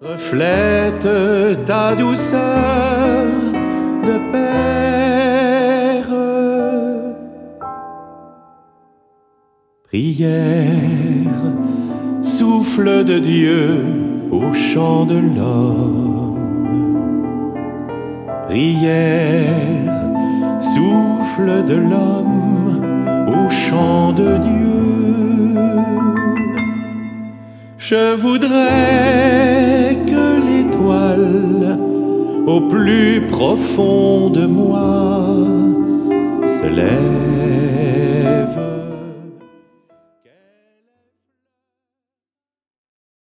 reflète ta douceur de père. Prière, souffle de Dieu au chant de l'homme. Prière, souffle de l'homme au chant de Dieu. Je voudrais que l'étoile au plus profond de moi se lève